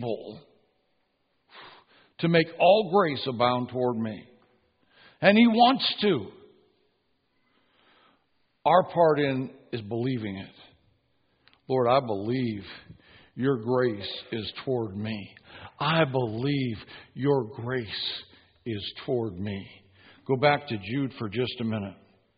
able to make all grace abound toward me. And He wants to. Our part in is believing it. Lord, I believe your grace is toward me. I believe your grace is toward me. Go back to Jude for just a minute.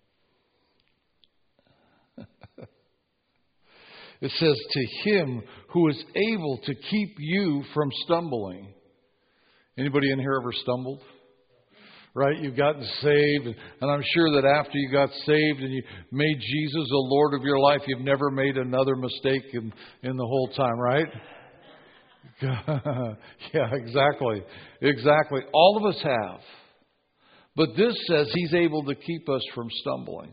It says, to Him who is able to keep you from stumbling. Anybody in here ever stumbled? Right? You've gotten saved, and I'm sure that after you got saved and you made Jesus the Lord of your life, you've never made another mistake in the whole time, right? Yeah, exactly. Exactly. All of us have. But this says He's able to keep us from stumbling.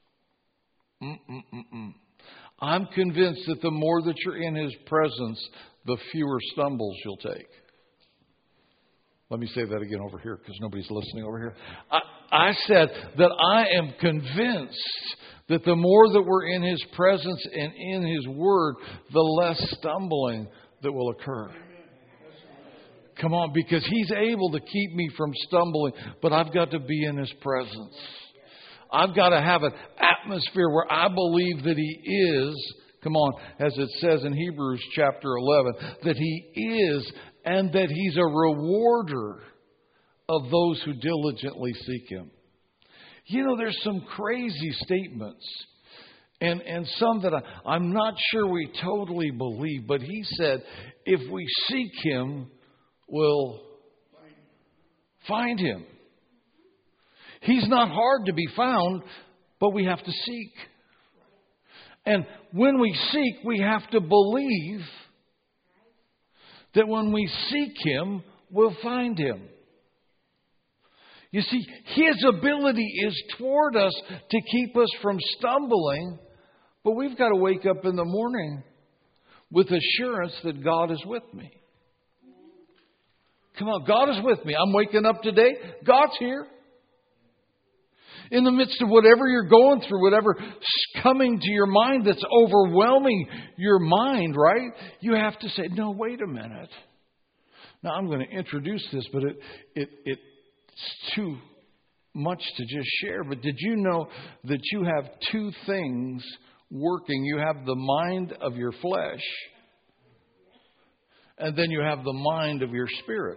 I'm convinced that the more that you're in His presence, the fewer stumbles you'll take. Let me say that again over here because nobody's listening over here. I said that I am convinced that the more that we're in His presence and in His Word, the less stumbling that will occur. Come on, because He's able to keep me from stumbling, but I've got to be in His presence. I've got to have an atmosphere where I believe that He is, come on, as it says in Hebrews chapter 11, that He is and that He's a rewarder of those who diligently seek Him. You know, there's some crazy statements and some that I'm not sure we totally believe, but He said, if we seek Him, we'll find Him. He's not hard to be found, but we have to seek. And when we seek, we have to believe that when we seek Him, we'll find Him. You see, His ability is toward us to keep us from stumbling, but we've got to wake up in the morning with assurance that God is with me. Come on, God is with me. I'm waking up today. God's here. In the midst of whatever you're going through, whatever's coming to your mind that's overwhelming your mind, right? You have to say, no, wait a minute. Now, I'm going to introduce this, but it's too much to just share. But did you know that you have two things working? You have the mind of your flesh, and then you have the mind of your spirit.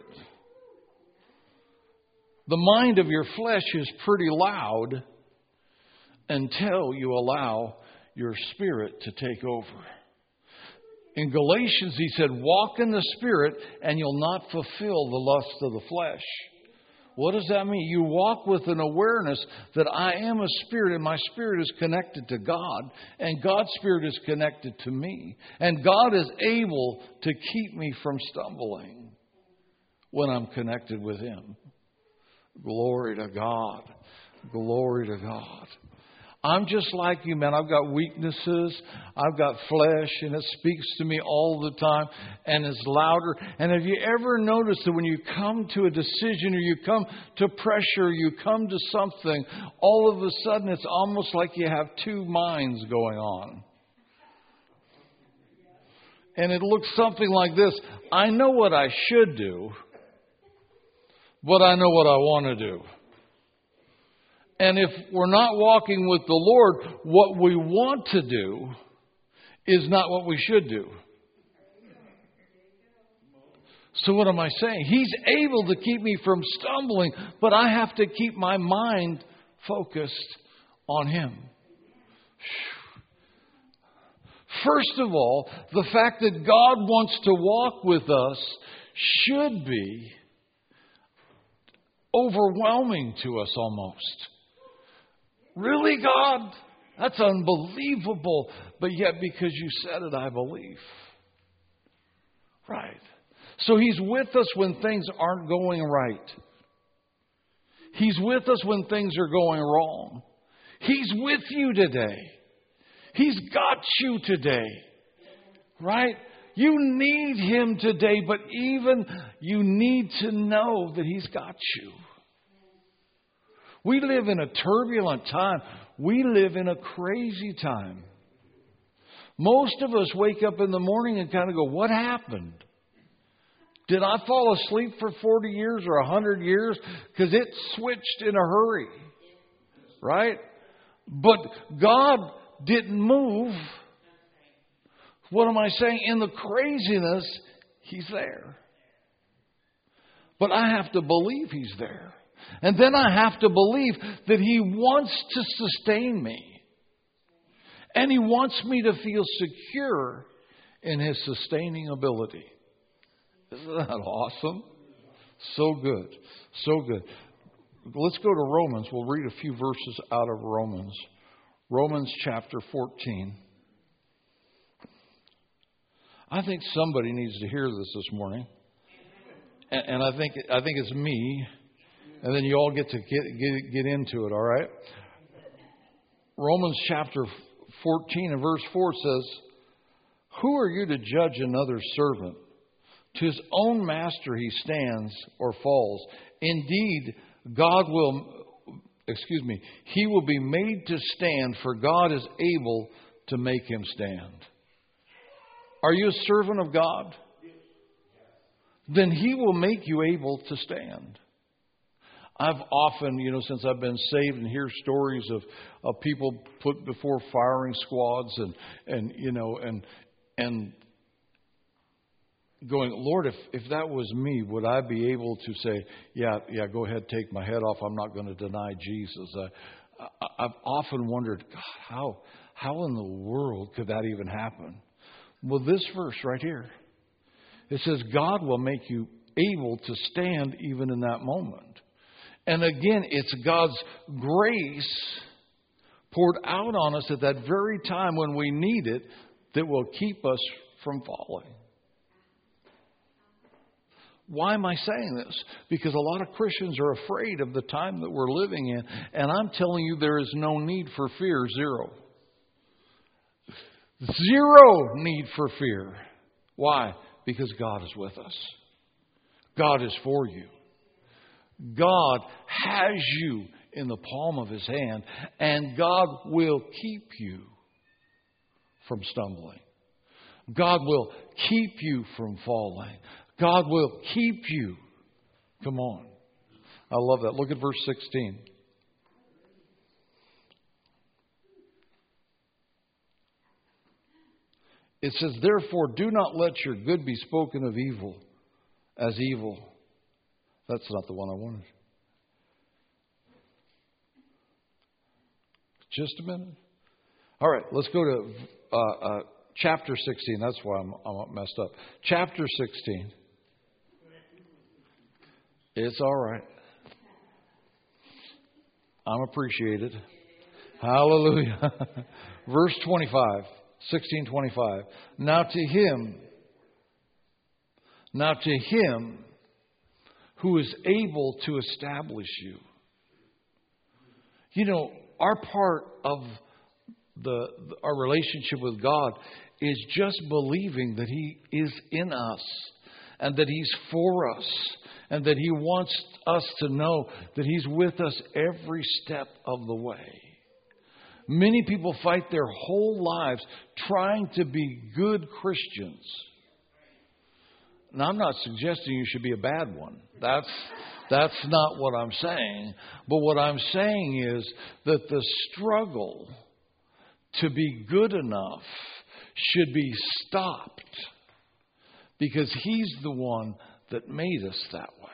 The mind of your flesh is pretty loud until you allow your spirit to take over. In Galatians, he said, walk in the Spirit and you'll not fulfill the lust of the flesh. What does that mean? You walk with an awareness that I am a spirit and my spirit is connected to God and God's Spirit is connected to me. And God is able to keep me from stumbling when I'm connected with Him. Glory to God. Glory to God. I'm just like you, man. I've got weaknesses. I've got flesh, and it speaks to me all the time, and it's louder. And have you ever noticed that when you come to a decision or you come to pressure, you come to something, all of a sudden it's almost like you have two minds going on. And it looks something like this. I know what I should do, but I know what I want to do. And if we're not walking with the Lord, what we want to do is not what we should do. So what am I saying? He's able to keep me from stumbling, but I have to keep my mind focused on Him. First of all, the fact that God wants to walk with us should be overwhelming to us almost. Really, God? That's unbelievable. But yet, because you said it, I believe. Right. So He's with us when things aren't going right. He's with us when things are going wrong. He's with you today. He's got you today. Right? You need Him today, but even you need to know that He's got you. We live in a turbulent time. We live in a crazy time. Most of us wake up in the morning and kind of go, what happened? Did I fall asleep for 40 years or 100 years? Because it switched in a hurry. Right? But God didn't move. What am I saying? In the craziness, He's there. But I have to believe He's there. And then I have to believe that He wants to sustain me. And He wants me to feel secure in His sustaining ability. Isn't that awesome? So good. So good. Let's go to Romans. We'll read a few verses out of Romans. Romans chapter 14. I think somebody needs to hear this morning. And I think it's me. And then you all get to get into it, all right? Romans chapter 14 and verse 4 says, "Who are you to judge another's servant? To his own master he stands or falls. Indeed, he will be made to stand, for God is able to make him stand." Are you a servant of God? Then He will make you able to stand. I've often, since I've been saved, and hear stories of people put before firing squads and going, Lord, if that was me, would I be able to say, yeah, go ahead, take my head off. I'm not going to deny Jesus. I've often wondered, God, how in the world could that even happen? Well, this verse right here, it says God will make you able to stand even in that moment. And again, it's God's grace poured out on us at that very time when we need it that will keep us from falling. Why am I saying this? Because a lot of Christians are afraid of the time that we're living in. And I'm telling you, there is no need for fear. Zero. Zero need for fear. Why? Because God is with us. God is for you. God has you in the palm of His hand. And God will keep you from stumbling. God will keep you from falling. God will keep you. Come on. I love that. Look at verse 16. It says, "Therefore, do not let your good be spoken of evil as evil." That's not the one I wanted. Just a minute. All right, let's go to chapter 16. That's why I'm messed up. Chapter 16. It's all right. I'm appreciated. Hallelujah. Verse 25. 16:25. Now to him who is able to establish you. Our part of our relationship with God is just believing that He is in us and that He's for us and that He wants us to know that He's with us every step of the way. Many people fight their whole lives trying to be good Christians. Now, I'm not suggesting you should be a bad one. That's not what I'm saying. But what I'm saying is that the struggle to be good enough should be stopped because He's the one that made us that way.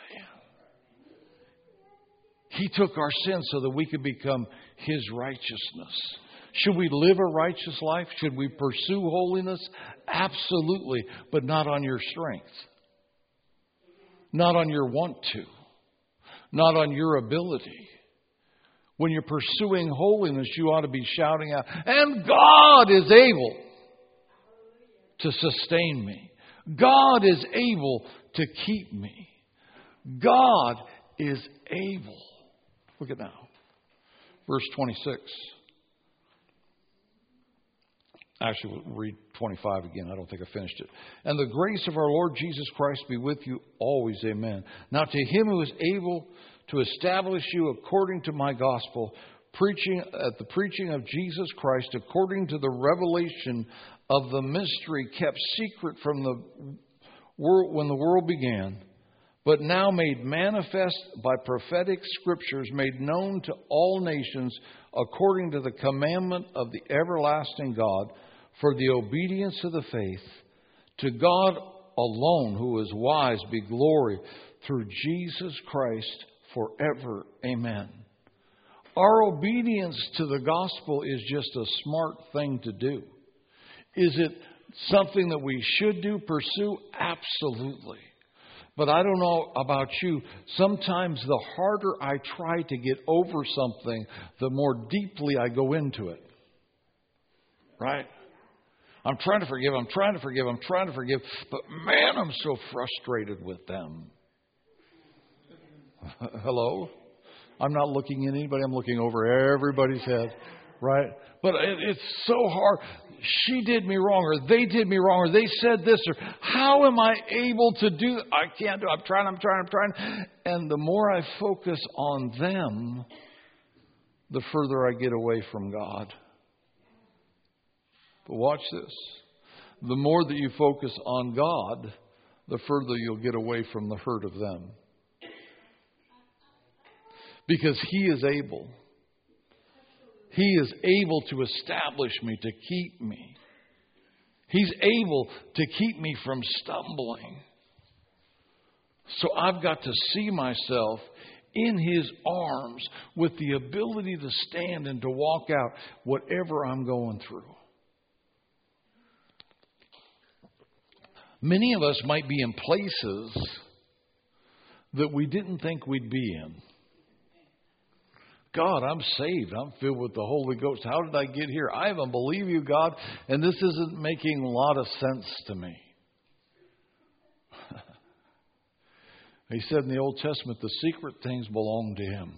He took our sins so that we could become His righteousness. Should we live a righteous life? Should we pursue holiness? Absolutely, but not on your strength. Not on your want to. Not on your ability. When you're pursuing holiness, you ought to be shouting out, "And God is able to sustain me. God is able to keep me. God is able." Look at now. Verse 26. Actually, we'll read 25 again. I don't think I finished it. "And the grace of our Lord Jesus Christ be with you always. Amen. Now to Him who is able to establish you according to my gospel, the preaching of Jesus Christ, according to the revelation of the mystery kept secret from the when the world began, but now made manifest by prophetic scriptures, made known to all nations according to the commandment of the everlasting God, for the obedience of the faith. To God alone, who is wise, be glory through Jesus Christ forever. Amen. Our obedience to the gospel is just a smart thing to do. Is it something that we should do, pursue? Absolutely. But I don't know about you. Sometimes the harder I try to get over something, the more deeply I go into it. Right? I'm trying to forgive, but man, I'm so frustrated with them. Hello? I'm not looking at anybody, I'm looking over everybody's head, right? But it's so hard. She did me wrong, or they did me wrong, or they said this, or how am I able to do that? I can't do it. I'm trying. And the more I focus on them, the further I get away from God. But watch this. The more that you focus on God, the further you'll get away from the hurt of them. Because He is able. He is able to establish me, to keep me. He's able to keep me from stumbling. So I've got to see myself in His arms with the ability to stand and to walk out whatever I'm going through. Many of us might be in places that we didn't think we'd be in. God, I'm saved. I'm filled with the Holy Ghost. How did I get here? I haven't believed you, God, and this isn't making a lot of sense to me. He said in the Old Testament, the secret things belong to Him.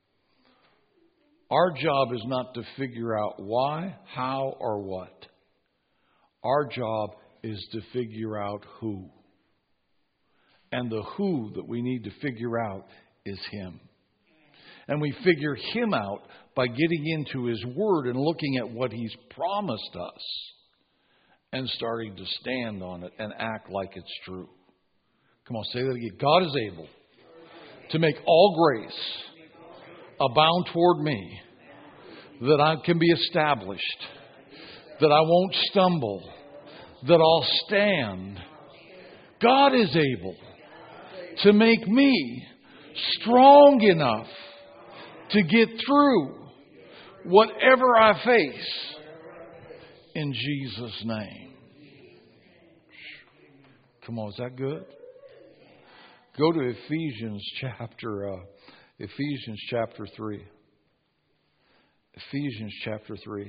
Our job is not to figure out why, how, or what. Our job is to figure out who. And the who that we need to figure out is Him. And we figure Him out by getting into His Word and looking at what He's promised us and starting to stand on it and act like it's true. Come on, say that again. God is able to make all grace abound toward me, that I can be established, that I won't stumble, that I'll stand. God is able to make me strong enough to get through whatever I face in Jesus' name. Come on, is that good? Go to Ephesians chapter 3. Ephesians chapter 3.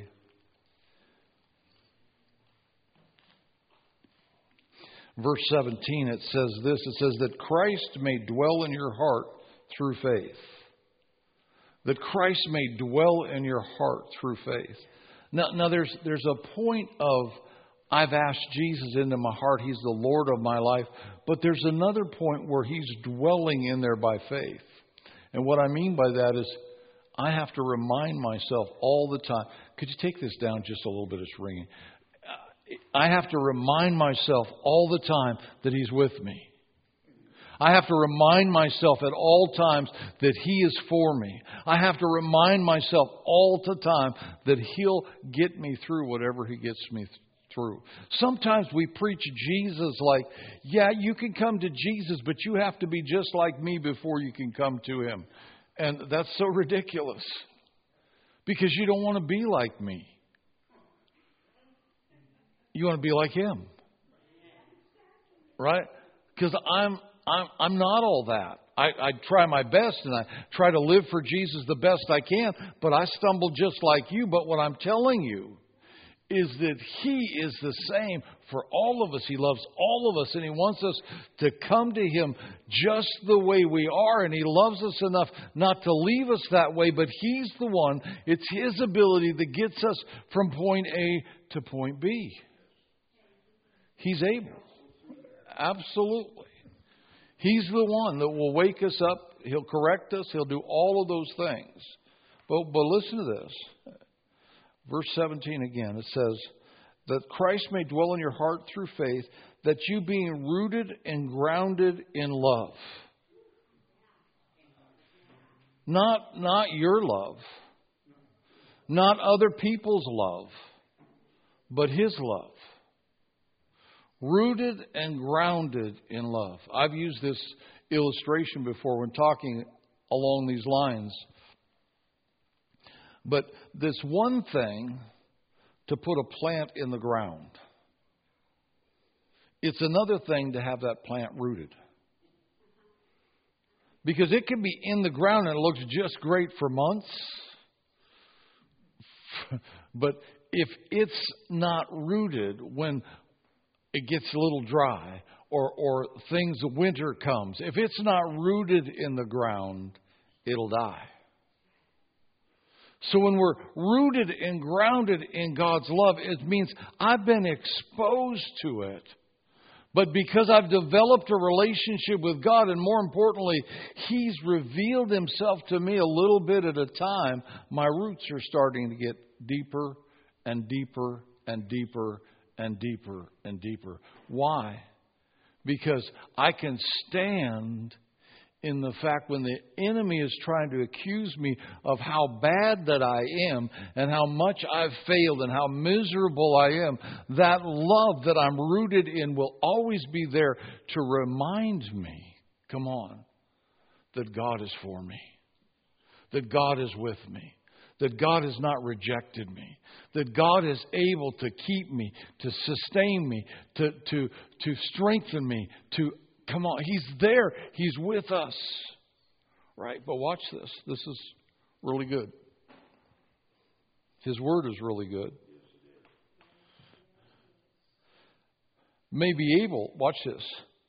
Verse 17, it says this. It says that Christ may dwell in your heart through faith. That Christ may dwell in your heart through faith. Now there's a point of, I've asked Jesus into my heart. He's the Lord of my life. But there's another point where He's dwelling in there by faith. And what I mean by that is I have to remind myself all the time. Could you take this down just a little bit? It's ringing. I have to remind myself all the time that He's with me. I have to remind myself at all times that He is for me. I have to remind myself all the time that He'll get me through whatever He gets me through. Sometimes we preach Jesus like, yeah, you can come to Jesus, but you have to be just like me before you can come to Him. And that's so ridiculous. Because you don't want to be like me. You want to be like Him. Right? Because I'm not all that. I try my best and I try to live for Jesus the best I can, but I stumble just like you. But what I'm telling you is that He is the same for all of us. He loves all of us and He wants us to come to Him just the way we are. And He loves us enough not to leave us that way, but He's the one. It's His ability that gets us from point A to point B. He's able. Absolutely. He's the one that will wake us up. He'll correct us. He'll do all of those things. But listen to this. Verse 17 again. It says, that Christ may dwell in your heart through faith, that you being rooted and grounded in love. Not your love. Not other people's love. But His love. Rooted and grounded in love. I've used this illustration before when talking along these lines. But this one thing to put a plant in the ground. It's another thing to have that plant rooted. Because it can be in the ground and it looks just great for months. But if it's not rooted when it gets a little dry or things, winter comes, if it's not rooted in the ground, it'll die. So when we're rooted and grounded in God's love, it means I've been exposed to it. But because I've developed a relationship with God, and more importantly, He's revealed Himself to me a little bit at a time, my roots are starting to get deeper and deeper and deeper and deeper and deeper. Why? Because I can stand in the fact when the enemy is trying to accuse me of how bad that I am and how much I've failed and how miserable I am, that love that I'm rooted in will always be there to remind me, come on, that God is for me, that God is with me, that God has not rejected me, that God is able to keep me, to sustain me, to strengthen me, to come on, He's there. He's with us. Right? But watch this. This is really good. His word is really good. May be able, watch this.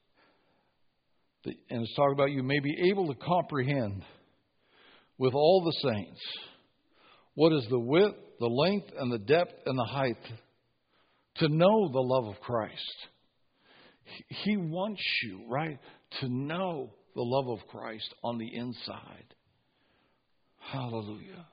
And it's talking about you may be able to comprehend with all the saints what is the width, the length, and the depth, and the height, to know the love of Christ. He wants you, right, to know the love of Christ on the inside. Hallelujah.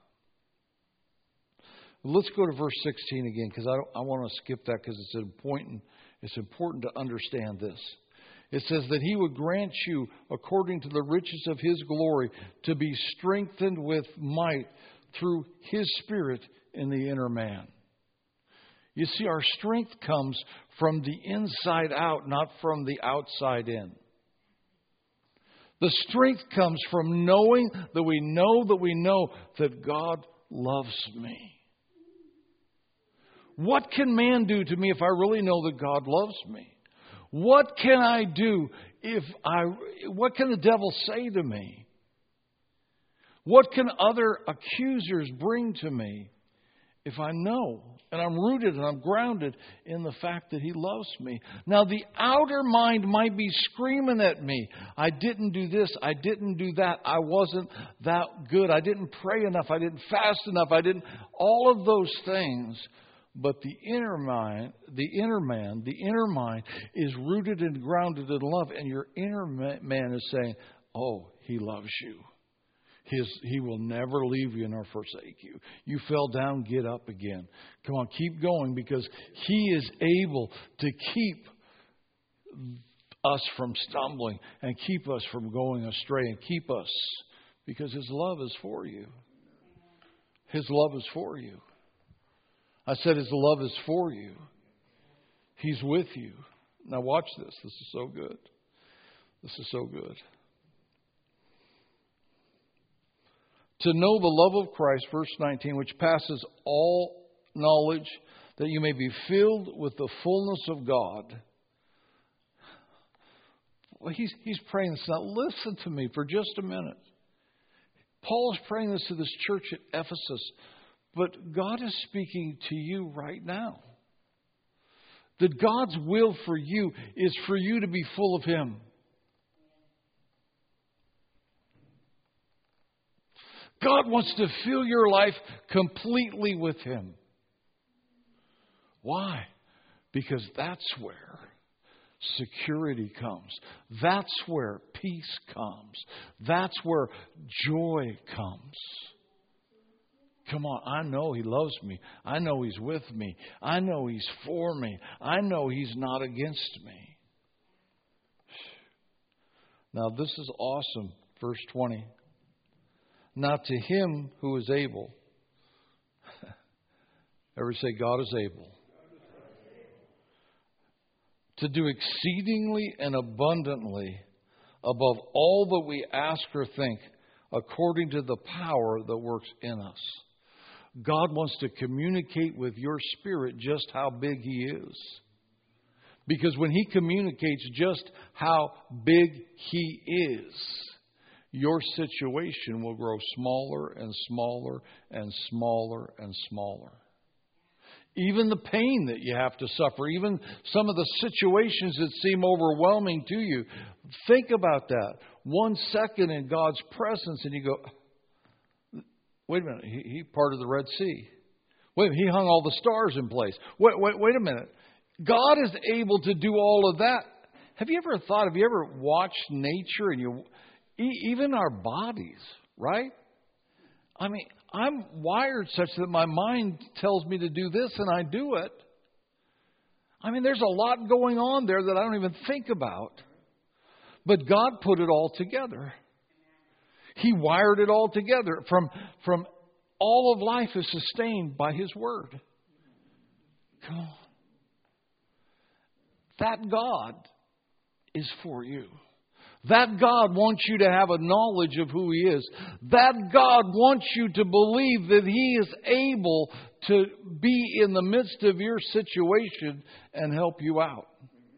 Let's go to verse 16 again, because I want to skip that because it's important to understand this. It says that He would grant you, according to the riches of His glory, to be strengthened with might through His Spirit in the inner man. You see, our strength comes from the inside out, not from the outside in. The strength comes from knowing that we know that God loves me. What can man do to me if I really know that God loves me? What can I do what can the devil say to me? What can other accusers bring to me if I know and I'm rooted and I'm grounded in the fact that He loves me? Now, the outer mind might be screaming at me. I didn't do this. I didn't do that. I wasn't that good. I didn't pray enough. I didn't fast enough. All of those things. But the inner mind is rooted and grounded in love. And your inner man is saying, oh, He loves you. He will never leave you nor forsake you. You fell down, get up again. Come on, keep going, because He is able to keep us from stumbling and keep us from going astray and keep us, because His love is for you. His love is for you. I said His love is for you. He's with you. Now watch this. This is so good. This is so good. To know the love of Christ, verse 19, which passes all knowledge, that you may be filled with the fullness of God. Well, he's praying this. Now listen to me for just a minute. Paul is praying this to this church at Ephesus, but God is speaking to you right now. That God's will for you is for you to be full of Him. God wants to fill your life completely with Him. Why? Because that's where security comes. That's where peace comes. That's where joy comes. Come on, I know He loves me. I know He's with me. I know He's for me. I know He's not against me. Now this is awesome. Verse 20. Now to him who is able. Everybody say, God is able. To do exceedingly and abundantly above all that we ask or think, according to the power that works in us. God wants to communicate with your spirit just how big He is. Because when He communicates just how big He is, your situation will grow smaller and smaller and smaller and smaller. Even the pain that you have to suffer, even some of the situations that seem overwhelming to you, think about that. 1 second in God's presence and you go, wait a minute, He parted the Red Sea. Wait, He hung all the stars in place. Wait a minute. God is able to do all of that. Have you ever watched nature and even our bodies, right? I mean, I'm wired such that my mind tells me to do this and I do it. I mean, there's a lot going on there that I don't even think about. But God put it all together. He wired it all together. From all of life is sustained by His Word. Come on. That God is for you. That God wants you to have a knowledge of who He is. That God wants you to believe that He is able to be in the midst of your situation and help you out.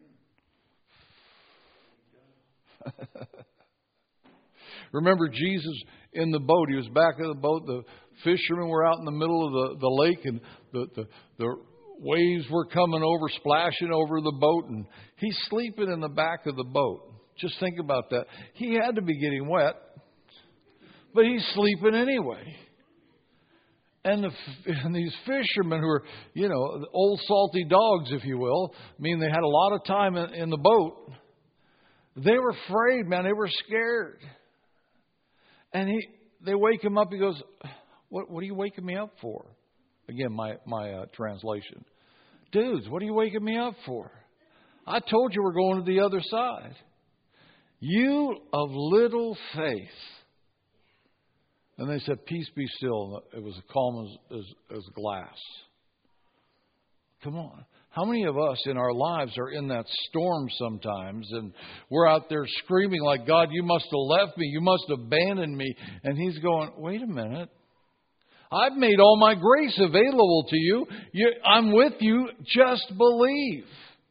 Remember Jesus in the boat. He was back in the boat. The fishermen were out in the middle of the lake, and the waves were coming over, splashing over the boat, and he's sleeping in the back of the boat. Just think about that. He had to be getting wet, but he's sleeping anyway. And these fishermen who are, old salty dogs, if you will, I mean, they had a lot of time in the boat. They were afraid, man. They were scared. And they wake him up. He goes, what are you waking me up for? Again, my translation. Dudes, what are you waking me up for? I told you we're going to the other side. You of little faith. And they said, peace be still. It was calm as glass. Come on. How many of us in our lives are in that storm sometimes, and we're out there screaming like, God, you must have left me. You must have abandoned me. And He's going, wait a minute. I've made all my grace available to you. I'm with you. Just believe.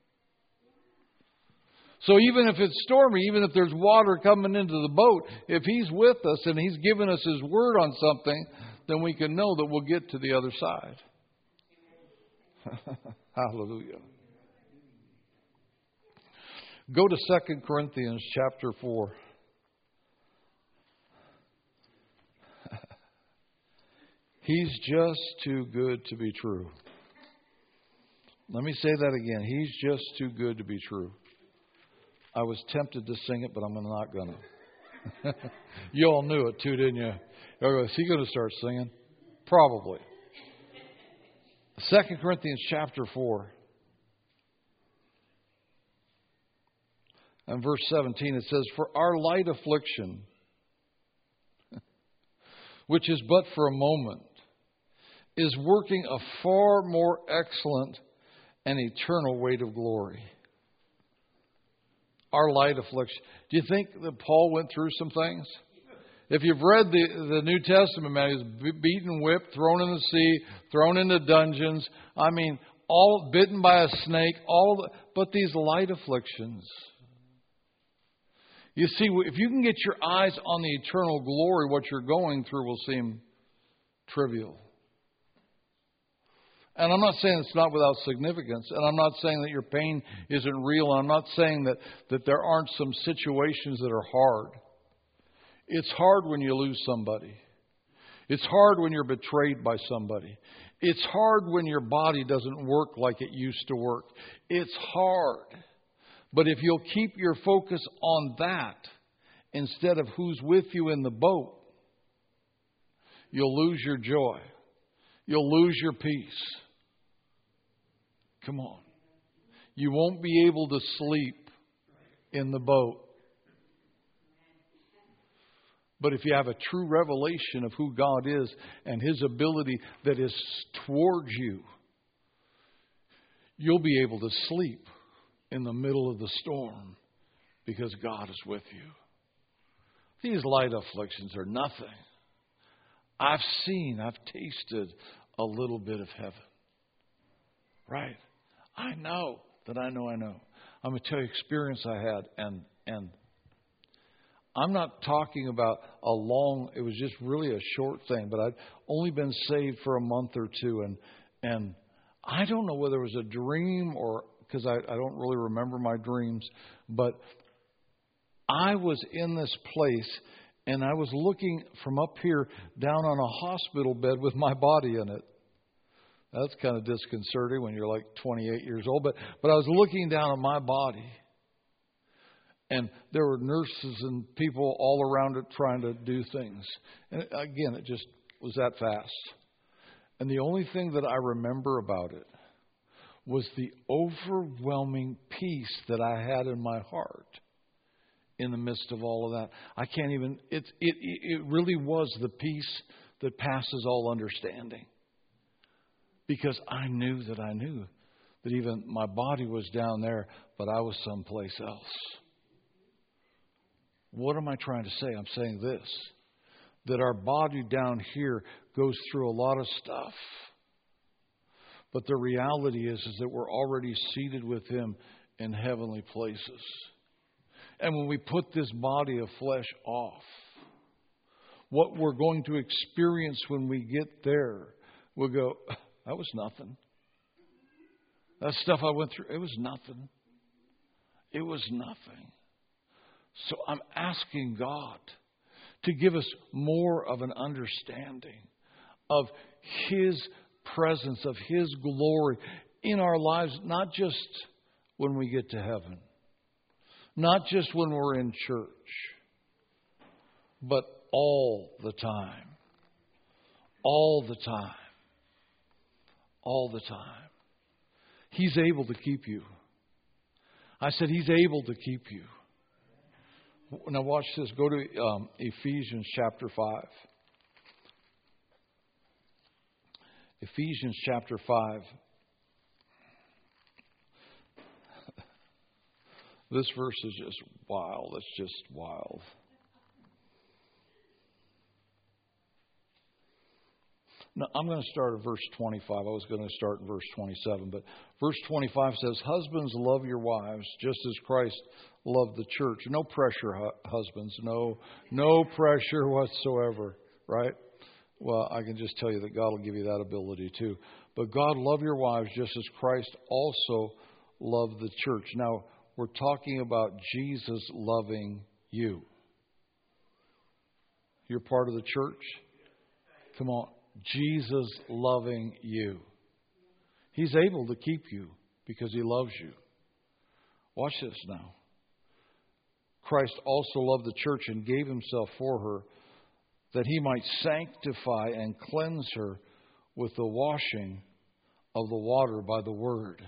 So even if it's stormy, even if there's water coming into the boat, if He's with us and He's given us His word on something, then we can know that we'll get to the other side. Hallelujah. Go to 2 Corinthians chapter 4. He's just too good to be true. Let me say that again. He's just too good to be true. I was tempted to sing it, but I'm not going to. You all knew it too, didn't you? Is he going to start singing? Probably. 2 Corinthians chapter 4. And verse 17, it says, for our light affliction, which is but for a moment, is working a far more excellent and eternal weight of glory. Our light affliction. Do you think that Paul went through some things? If you've read the New Testament, man, he was beaten, whipped, thrown in the sea, thrown into dungeons. I mean, all bitten by a snake. But these light afflictions. You see, if you can get your eyes on the eternal glory, what you're going through will seem trivial. And I'm not saying it's not without significance. And I'm not saying that your pain isn't real. And I'm not saying that there aren't some situations that are hard. It's hard when you lose somebody. It's hard when you're betrayed by somebody. It's hard when your body doesn't work like it used to work. It's hard. But if you'll keep your focus on that instead of who's with you in the boat, you'll lose your joy. You'll lose your peace. Come on. You won't be able to sleep in the boat. But if you have a true revelation of who God is and His ability that is towards you, you'll be able to sleep in the middle of the storm because God is with you. These light afflictions are nothing. I've tasted a little bit of heaven. Right? I know that I know. I'm going to tell you experience I had, and I'm not talking about it was just really a short thing, but I'd only been saved for a month or two, and I don't know whether it was a dream or, because I don't really remember my dreams, but I was in this place, and I was looking from up here down on a hospital bed with my body in it. That's kind of disconcerting when you're like 28 years old, but I was looking down at my body. And there were nurses and people all around it trying to do things. And again, it just was that fast. And the only thing that I remember about it was the overwhelming peace that I had in my heart in the midst of all of that. I can't even, it really was the peace that passes all understanding. Because I knew that even my body was down there, but I was someplace else. What am I trying to say? I'm saying this, that our body down here goes through a lot of stuff. But the reality is that we're already seated with Him in heavenly places. And when we put this body of flesh off, what we're going to experience when we get there, we'll go, that was nothing. That stuff I went through, it was nothing. It was nothing. So I'm asking God to give us more of an understanding of His presence, of His glory in our lives, not just when we get to heaven, not just when we're in church, but all the time. All the time. All the time. He's able to keep you. I said He's able to keep you. Now watch this. Go to Ephesians chapter 5. Ephesians chapter 5. This verse is just wild. It's just wild. Now, I'm going to start at verse 25. I was going to start in verse 27. But verse 25 says, husbands, love your wives just as Christ loved the church. No pressure, husbands. No pressure whatsoever. Right? Well, I can just tell you that God will give you that ability too. But God, love your wives just as Christ also loved the church. Now, we're talking about Jesus loving you. You're part of the church? Come on. Jesus loving you. He's able to keep you because He loves you. Watch this now. Christ also loved the church and gave Himself for her, that He might sanctify and cleanse her with the washing of the water by the word.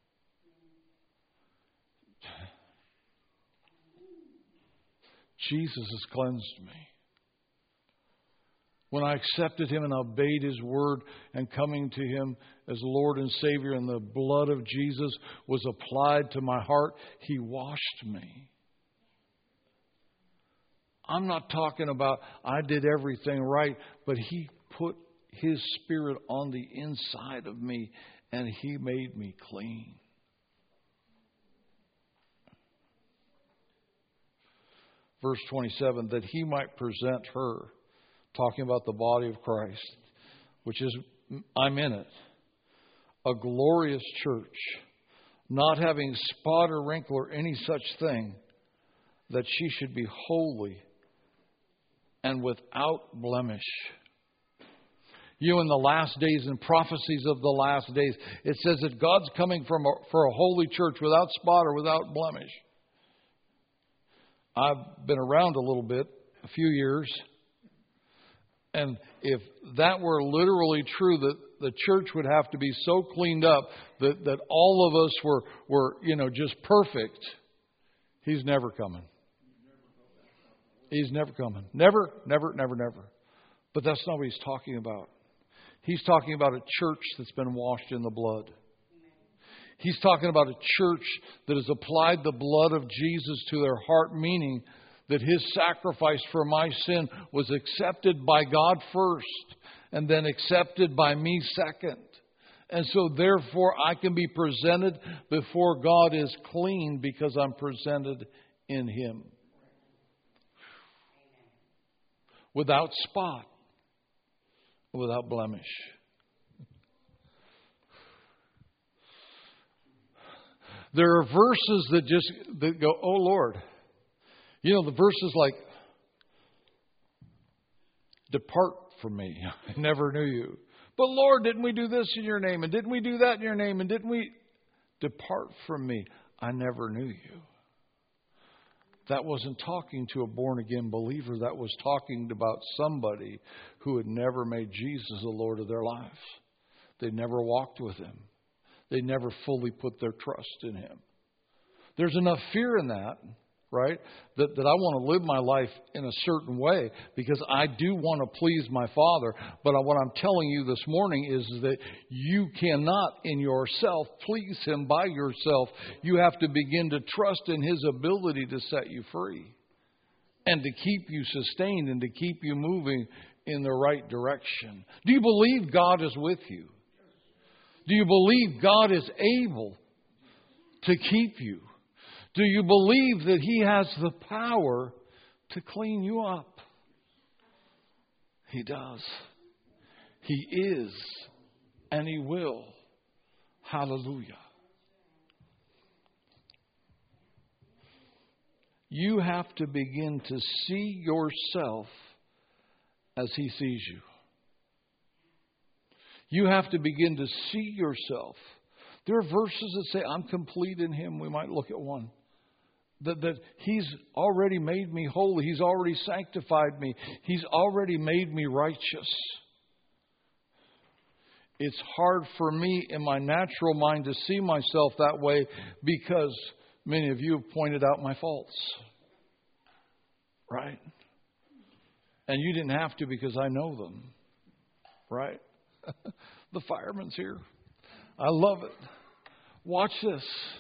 Jesus has cleansed me. When I accepted Him and obeyed His word and coming to Him as Lord and Savior, and the blood of Jesus was applied to my heart, He washed me. I'm not talking about I did everything right, but He put His Spirit on the inside of me and He made me clean. Verse 27, that He might present her, talking about the body of Christ, which is, I'm in it, a glorious church, not having spot or wrinkle or any such thing, that she should be holy and without blemish. You in the last days and prophecies of the last days, it says that God's coming for a holy church without spot or without blemish. I've been around a little bit, a few years. And if that were literally true, that the church would have to be so cleaned up that all of us were just perfect. He's never coming. He's never coming. Never, never, never, never. But that's not what he's talking about. He's talking about a church that's been washed in the blood. He's talking about a church that has applied the blood of Jesus to their heart, meaning that His sacrifice for my sin was accepted by God first and then accepted by me second. And so therefore I can be presented before God as clean because I'm presented in Him. Without spot, without blemish. There are verses that go, oh Lord. You know, the verses like, depart from me. I never knew you. But Lord, didn't we do this in your name? And didn't we do that in your name? And didn't we? Depart from me. I never knew you. That wasn't talking to a born-again believer. That was talking about somebody who had never made Jesus the Lord of their life. They never walked with Him. They never fully put their trust in Him. There's enough fear in that, right? That I want to live my life in a certain way because I do want to please my Father. But what I'm telling you this morning is that you cannot in yourself please Him by yourself. You have to begin to trust in His ability to set you free and to keep you sustained and to keep you moving in the right direction. Do you believe God is with you? Do you believe God is able to keep you? Do you believe that He has the power to clean you up? He does. He is, and He will. Hallelujah. You have to begin to see yourself as He sees you. You have to begin to see yourself. There are verses that say, I'm complete in Him. We might look at one. That He's already made me holy. He's already sanctified me. He's already made me righteous. It's hard for me in my natural mind to see myself that way because many of you have pointed out my faults. Right? And you didn't have to because I know them. Right? The fireman's here. I love it. Watch this.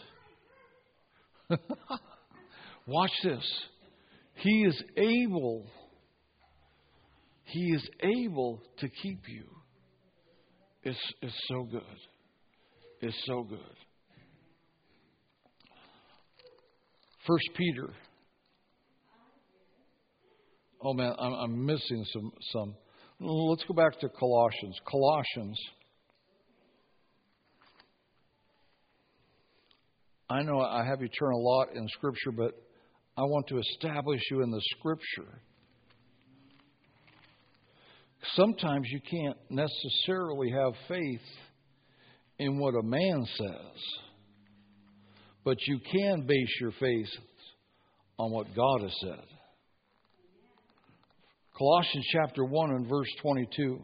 Watch this. He is able. He is able to keep you. It's so good. It's so good. 1 Peter. Oh man, I'm missing some. Let's go back to Colossians. Colossians. I know I have you turn a lot in Scripture, but I want to establish you in the Scripture. Sometimes you can't necessarily have faith in what a man says, but you can base your faith on what God has said. Colossians chapter 1 and verse 22.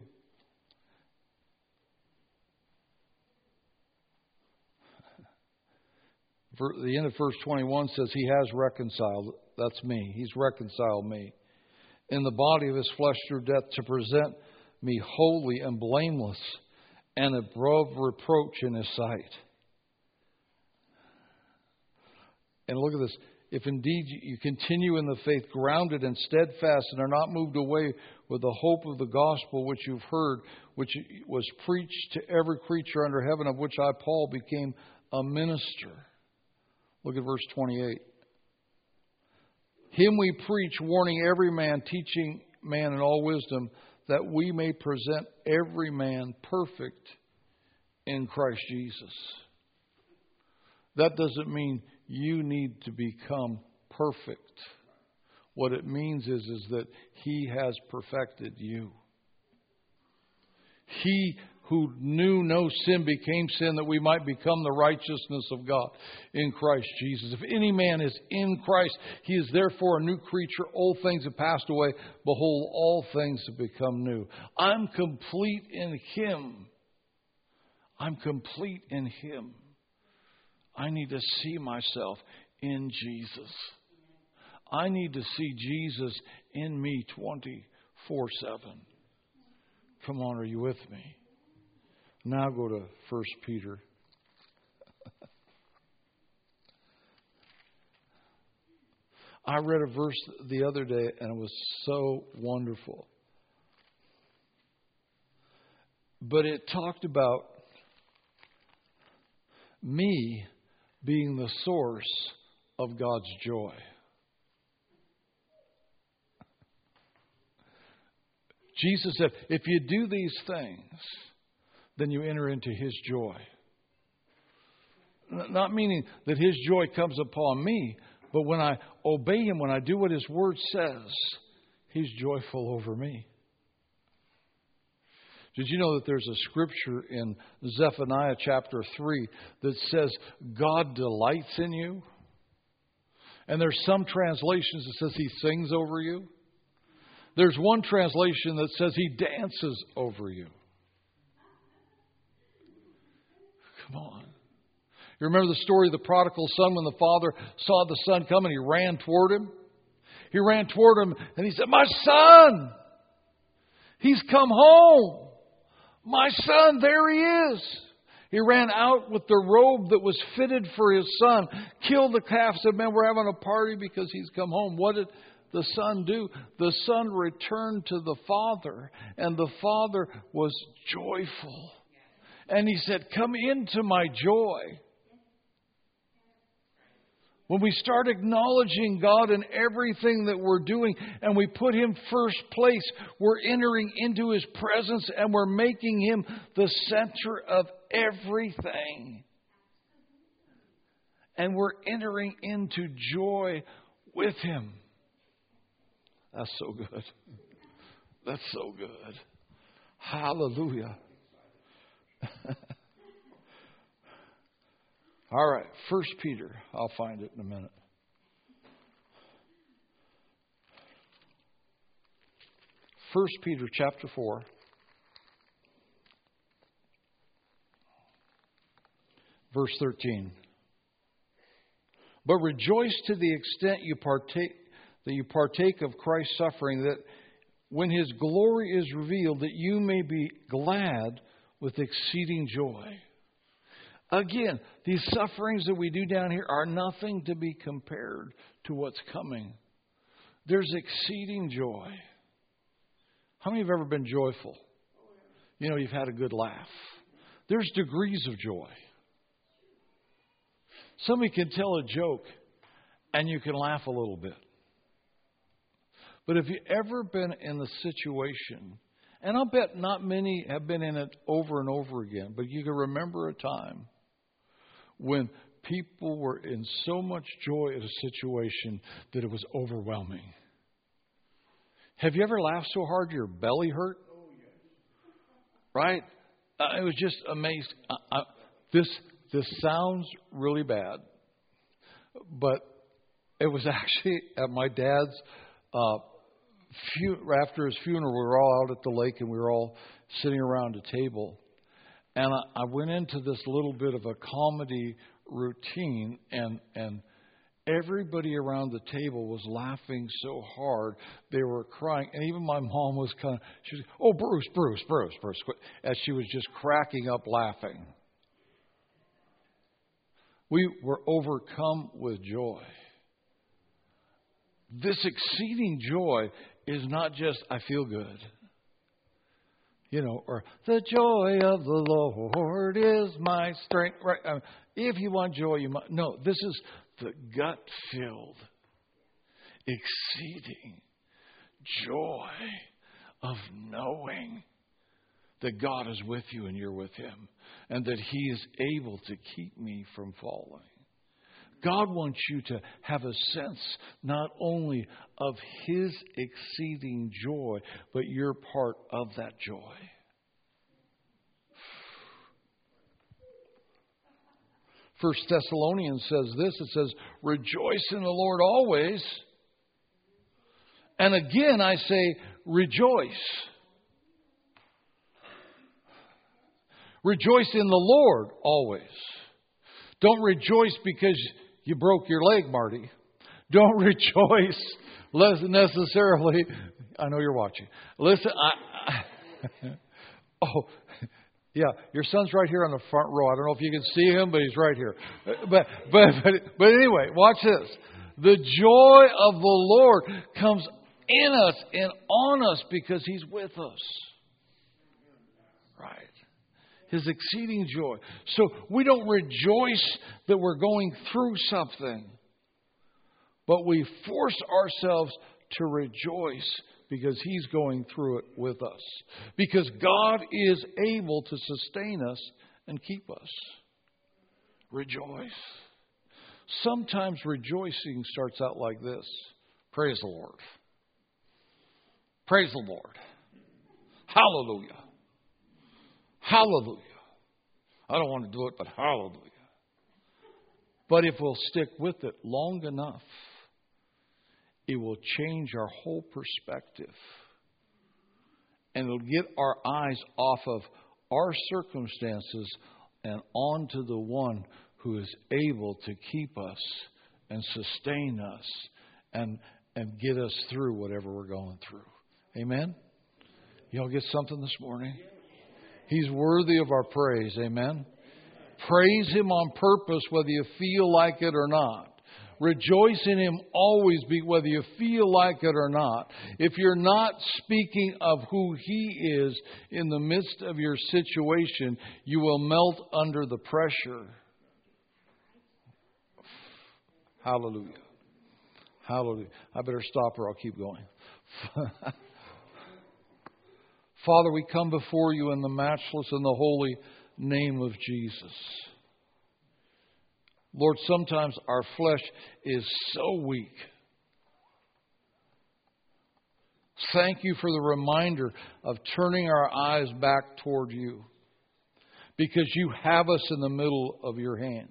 The end of verse 21 says, He has reconciled. That's me. He's reconciled me in the body of His flesh through death to present me holy and blameless and above reproach in His sight. And look at this. If indeed you continue in the faith, grounded and steadfast, and are not moved away with the hope of the gospel which you've heard, which was preached to every creature under heaven, of which I, Paul, became a minister. Look at verse 28. Him we preach, warning every man, teaching man in all wisdom, that we may present every man perfect in Christ Jesus. That doesn't mean you need to become perfect. What it means is that He has perfected you. He who knew no sin became sin that we might become the righteousness of God in Christ Jesus. If any man is in Christ, he is therefore a new creature. Old things have passed away. Behold, all things have become new. I'm complete in Him. I'm complete in Him. I need to see myself in Jesus. I need to see Jesus in me 24/7. Come on, are you with me? Now go to 1 Peter. I read a verse the other day and it was so wonderful. But it talked about me being the source of God's joy. Jesus said, if you do these things, then you enter into His joy. Not meaning that His joy comes upon me, but when I obey Him, when I do what His Word says, He's joyful over me. Did you know that there's a scripture in Zephaniah chapter 3 that says, God delights in you? And there's some translations that says He sings over you. There's one translation that says He dances over you. Come on. You remember the story of the prodigal son when the father saw the son come and he ran toward him? He ran toward him and he said, my son, he's come home. My son, there he is. He ran out with the robe that was fitted for his son, killed the calf, said, man, we're having a party because he's come home. What did the son do? The son returned to the father, and the father was joyful. And he said, come into my joy. When we start acknowledging God in everything that we're doing and we put Him first place, we're entering into His presence and we're making Him the center of everything. And we're entering into joy with Him. That's so good. That's so good. Hallelujah. All right, 1 Peter. I'll find it in a minute. 1 Peter chapter 4. Verse 13. But rejoice to the extent you partake of Christ's suffering, that when His glory is revealed, that you may be glad with exceeding joy. Again, these sufferings that we do down here are nothing to be compared to what's coming. There's exceeding joy. How many have ever been joyful? You know, you've had a good laugh. There's degrees of joy. Somebody can tell a joke and you can laugh a little bit. But have you ever been in the situation, and I'll bet not many have been in it over and over again, but you can remember a time when people were in so much joy at a situation that it was overwhelming. Have you ever laughed so hard your belly hurt? Right? It was just amazing. This sounds really bad, but it was actually at my dad's after his funeral. We were all out at the lake and we were all sitting around a table. And I went into this little bit of a comedy routine, and everybody around the table was laughing so hard they were crying. And even my mom was she was, oh, Bruce, as she was just cracking up laughing. We were overcome with joy. This exceeding joy is not just, I feel good. You know, or the joy of the Lord is my strength. Right? If you want joy, you must. No, this is the gut-filled, exceeding joy of knowing that God is with you and you're with Him, and that He is able to keep me from falling. God wants you to have a sense not only of His exceeding joy, but you're part of that joy. 1 Thessalonians says this. It says, rejoice in the Lord always. And again I say, rejoice. Rejoice in the Lord always. Don't rejoice because you broke your leg, Marty. Don't rejoice less necessarily. I know you're watching. Listen, oh, yeah, your son's right here on the front row. I don't know if you can see him, but he's right here. But anyway, watch this. The joy of the Lord comes in us and on us because He's with us. Right. His exceeding joy. So we don't rejoice that we're going through something, but we force ourselves to rejoice because He's going through it with us. Because God is able to sustain us and keep us. Rejoice. Sometimes rejoicing starts out like this. Praise the Lord. Praise the Lord. Hallelujah. Hallelujah. I don't want to do it, but hallelujah. But if we'll stick with it long enough, it will change our whole perspective. And it'll get our eyes off of our circumstances and onto the one who is able to keep us and sustain us and get us through whatever we're going through. Amen? Y'all get something this morning? He's worthy of our praise. Amen? Praise Him on purpose whether you feel like it or not. Rejoice in Him always, whether you feel like it or not. If you're not speaking of who He is in the midst of your situation, you will melt under the pressure. Hallelujah. Hallelujah. I better stop or I'll keep going. Father, we come before You in the matchless and the holy name of Jesus. Lord, sometimes our flesh is so weak. Thank You for the reminder of turning our eyes back toward You, because You have us in the middle of Your hands.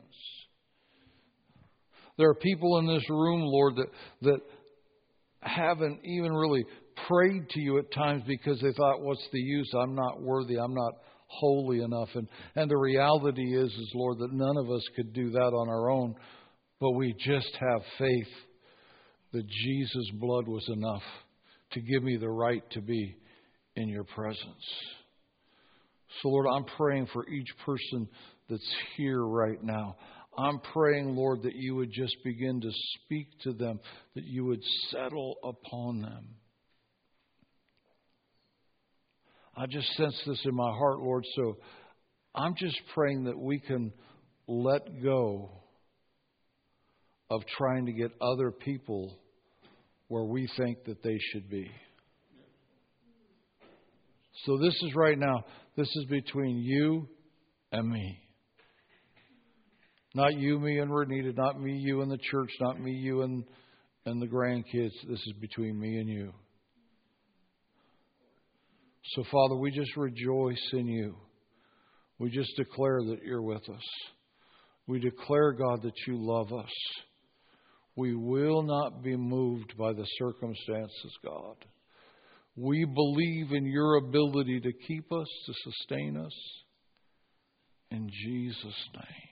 There are people in this room, Lord, that haven't even really prayed to You at times because they thought, what's the use? I'm not worthy. I'm not holy enough. And the reality is, Lord, that none of us could do that on our own. But we just have faith that Jesus' blood was enough to give me the right to be in Your presence. So, Lord, I'm praying for each person that's here right now. I'm praying, Lord, that You would just begin to speak to them, that You would settle upon them. I just sense this in my heart, Lord, so I'm just praying that we can let go of trying to get other people where we think that they should be. So this is right now, this is between You and me. Not you, me, and Renita, not me, you, and the church, not me, you, and the grandkids. This is between me and You. So, Father, we just rejoice in You. We just declare that You're with us. We declare, God, that You love us. We will not be moved by the circumstances, God. We believe in Your ability to keep us, to sustain us. In Jesus' name.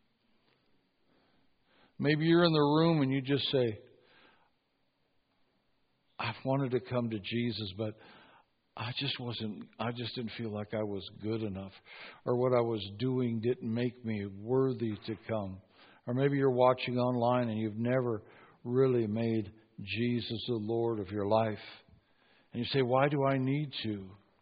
Maybe you're in the room and you just say, I've wanted to come to Jesus, but I just didn't feel like I was good enough, or what I was doing didn't make me worthy to come. Or maybe you're watching online and you've never really made Jesus the Lord of your life. And you say, why do I need to?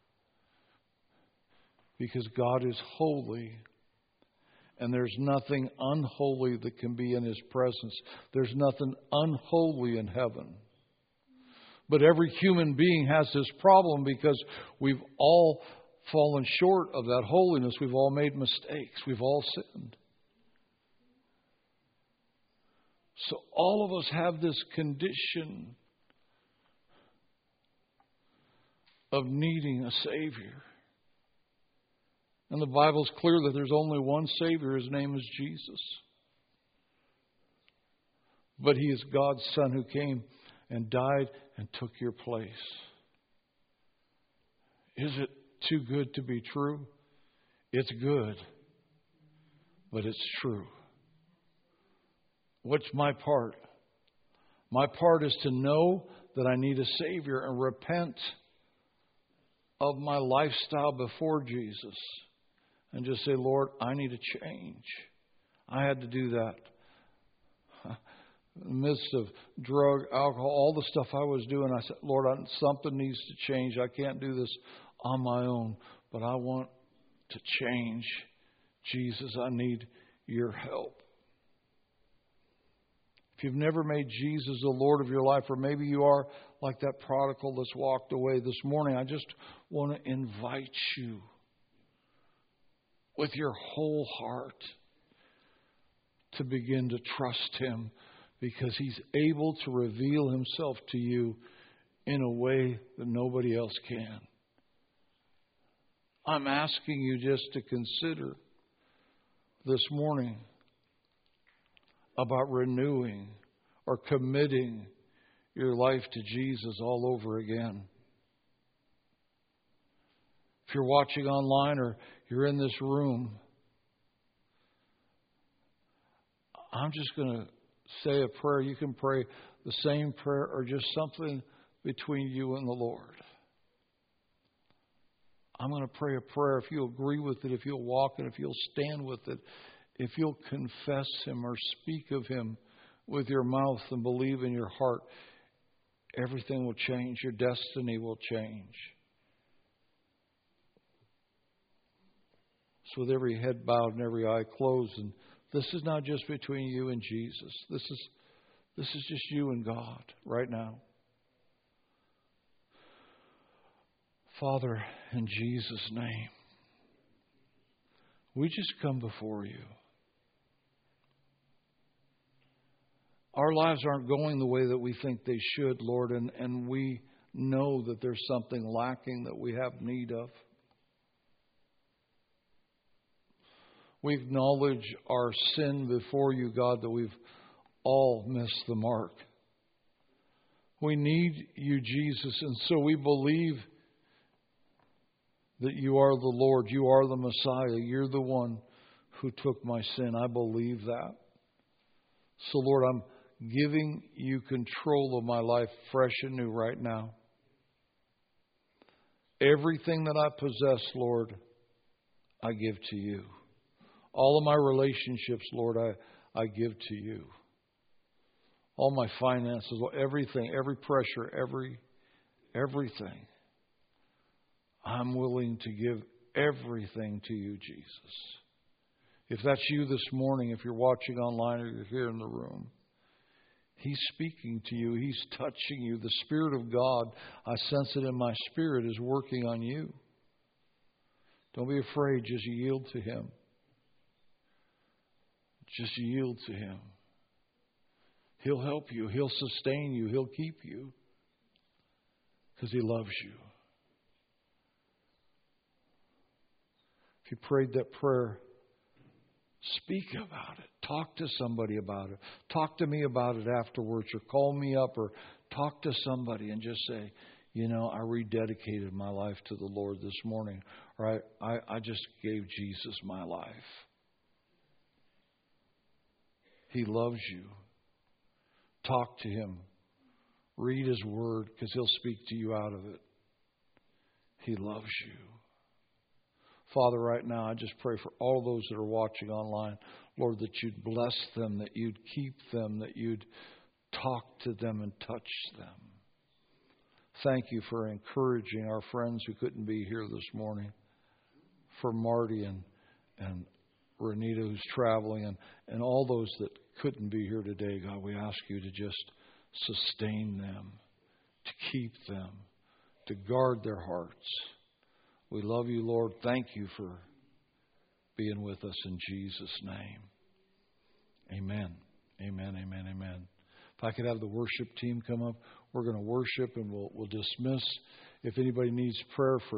Because God is holy. And there's nothing unholy that can be in His presence. There's nothing unholy in heaven. But every human being has this problem because we've all fallen short of that holiness. We've all made mistakes. We've all sinned. So all of us have this condition of needing a Savior. And the Bible's clear that there's only one Savior. His name is Jesus. But He is God's Son who came and died and took your place. Is it too good to be true? It's good, but it's true. What's my part? My part is to know that I need a Savior and repent of my lifestyle before Jesus and just say, Lord, I need a change. I had to do that. In the midst of drug, alcohol, all the stuff I was doing, I said, Lord, something needs to change. I can't do this on my own, but I want to change. Jesus, I need your help. If you've never made Jesus the Lord of your life, or maybe you are like that prodigal that's walked away this morning, I just want to invite you with your whole heart to begin to trust Him, because He's able to reveal Himself to you in a way that nobody else can. I'm asking you just to consider this morning about renewing or committing your life to Jesus all over again. If you're watching online or you're in this room, I'm just going to say a prayer. You can pray the same prayer or just something between you and the Lord. I'm going to pray a prayer. If you'll agree with it, if you'll walk it, if you'll stand with it, if you'll confess Him or speak of Him with your mouth and believe in your heart, everything will change. Your destiny will change. So with every head bowed and every eye closed, and this is not just between you and Jesus. This is just you and God right now. Father, in Jesus' name, we just come before you. Our lives aren't going the way that we think they should, Lord, and we know that there's something lacking that we have need of. We acknowledge our sin before you, God, that we've all missed the mark. We need you, Jesus, and so we believe that you are the Lord, you are the Messiah, you're the one who took my sin. I believe that. So, Lord, I'm giving you control of my life fresh and new right now. Everything that I possess, Lord, I give to you. All of my relationships, Lord, I give to you. All my finances, everything, every pressure, everything. I'm willing to give everything to you, Jesus. If that's you this morning, if you're watching online or you're here in the room, He's speaking to you. He's touching you. The Spirit of God, I sense it in my spirit, is working on you. Don't be afraid. Just yield to Him. Just yield to Him. He'll help you. He'll sustain you. He'll keep you. Because He loves you. If you prayed that prayer, speak about it. Talk to somebody about it. Talk to me about it afterwards, or call me up, or talk to somebody and just say, you know, I rededicated my life to the Lord this morning. Or I just gave Jesus my life. He loves you. Talk to Him. Read His Word, because He'll speak to you out of it. He loves you. Father, right now, I just pray for all those that are watching online, Lord, that you'd bless them, that you'd keep them, that you'd talk to them and touch them. Thank you for encouraging our friends who couldn't be here this morning, for Marty and Renita who's traveling, and all those that couldn't be here today. God, we ask you to just sustain them, to keep them, to guard their hearts. We love you, Lord. Thank you for being with us in Jesus' name. Amen. Amen, amen, amen. If I could have the worship team come up, we're going to worship and we'll dismiss. If anybody needs prayer for